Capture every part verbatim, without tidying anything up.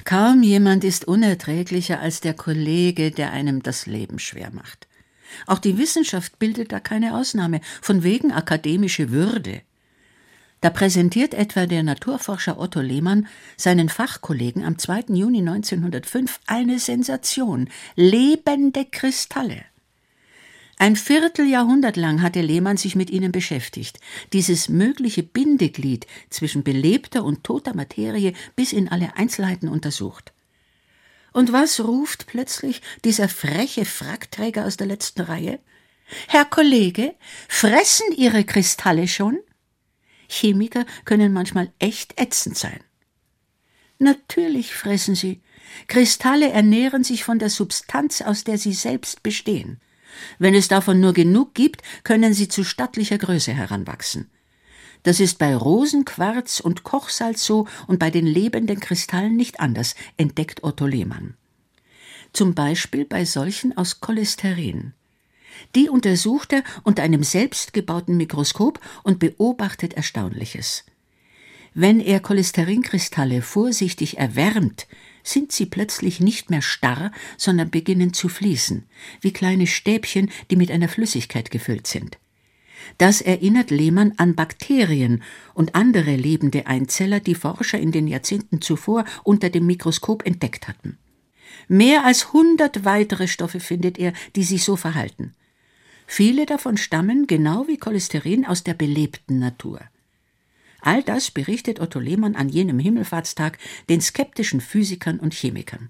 Kaum jemand ist unerträglicher als der Kollege, der einem das Leben schwer macht. Auch die Wissenschaft bildet da keine Ausnahme, von wegen akademische Würde. Da präsentiert etwa der Naturforscher Otto Lehmann seinen Fachkollegen am zweiten Juni neunzehnhundertfünf eine Sensation: lebende Kristalle. Ein Vierteljahrhundert lang hatte Lehmann sich mit ihnen beschäftigt, dieses mögliche Bindeglied zwischen belebter und toter Materie bis in alle Einzelheiten untersucht. Und was ruft plötzlich dieser freche Frackträger aus der letzten Reihe? »Herr Kollege, fressen Ihre Kristalle schon?« Chemiker können manchmal echt ätzend sein. Natürlich fressen sie. Kristalle ernähren sich von der Substanz, aus der sie selbst bestehen. Wenn es davon nur genug gibt, können sie zu stattlicher Größe heranwachsen. Das ist bei Rosenquarz und Kochsalz so und bei den lebenden Kristallen nicht anders, entdeckt Otto Lehmann. Zum Beispiel bei solchen aus Cholesterin. Die untersucht er unter einem selbstgebauten Mikroskop und beobachtet Erstaunliches. Wenn er Cholesterinkristalle vorsichtig erwärmt, sind sie plötzlich nicht mehr starr, sondern beginnen zu fließen, wie kleine Stäbchen, die mit einer Flüssigkeit gefüllt sind. Das erinnert Lehmann an Bakterien und andere lebende Einzeller, die Forscher in den Jahrzehnten zuvor unter dem Mikroskop entdeckt hatten. Mehr als hundert weitere Stoffe findet er, die sich so verhalten. Viele davon stammen, genau wie Cholesterin, aus der belebten Natur. All das berichtet Otto Lehmann an jenem Himmelfahrtstag den skeptischen Physikern und Chemikern.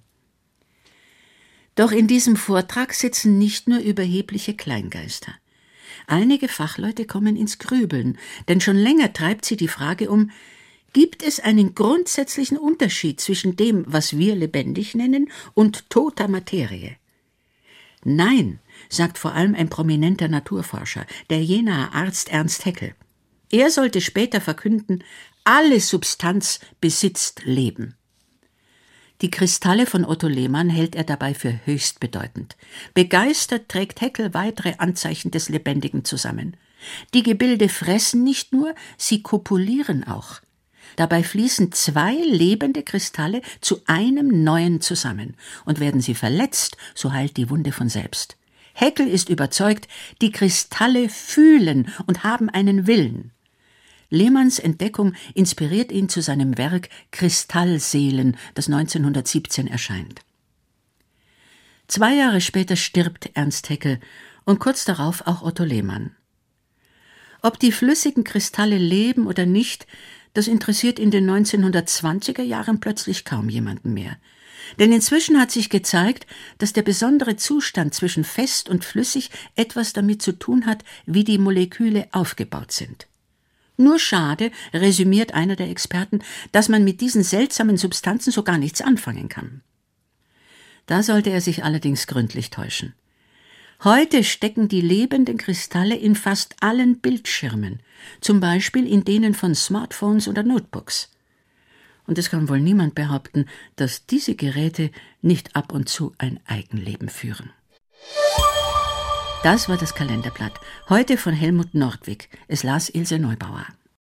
Doch in diesem Vortrag sitzen nicht nur überhebliche Kleingeister. Einige Fachleute kommen ins Grübeln, denn schon länger treibt sie die Frage um: Gibt es einen grundsätzlichen Unterschied zwischen dem, was wir lebendig nennen, und toter Materie? Nein, sagt vor allem ein prominenter Naturforscher, der Jenaer Arzt Ernst Haeckel. Er sollte später verkünden: Alle Substanz besitzt Leben. Die Kristalle von Otto Lehmann hält er dabei für höchst bedeutend. Begeistert trägt Haeckel weitere Anzeichen des Lebendigen zusammen. Die Gebilde fressen nicht nur, sie kopulieren auch. Dabei fließen zwei lebende Kristalle zu einem neuen zusammen. Und werden sie verletzt, so heilt die Wunde von selbst. Haeckel ist überzeugt, die Kristalle fühlen und haben einen Willen. Lehmanns Entdeckung inspiriert ihn zu seinem Werk Kristallseelen, das neunzehnhundertsiebzehn erscheint. Zwei Jahre später stirbt Ernst Haeckel und kurz darauf auch Otto Lehmann. Ob die flüssigen Kristalle leben oder nicht, das interessiert in den neunzehnhundertzwanziger Jahren plötzlich kaum jemanden mehr. Denn inzwischen hat sich gezeigt, dass der besondere Zustand zwischen fest und flüssig etwas damit zu tun hat, wie die Moleküle aufgebaut sind. Nur schade, resümiert einer der Experten, dass man mit diesen seltsamen Substanzen so gar nichts anfangen kann. Da sollte er sich allerdings gründlich täuschen. Heute stecken die lebenden Kristalle in fast allen Bildschirmen, zum Beispiel in denen von Smartphones oder Notebooks. Und es kann wohl niemand behaupten, dass diese Geräte nicht ab und zu ein Eigenleben führen. Das war das Kalenderblatt, heute von Helmut Nordwig. Es las Ilse Neubauer.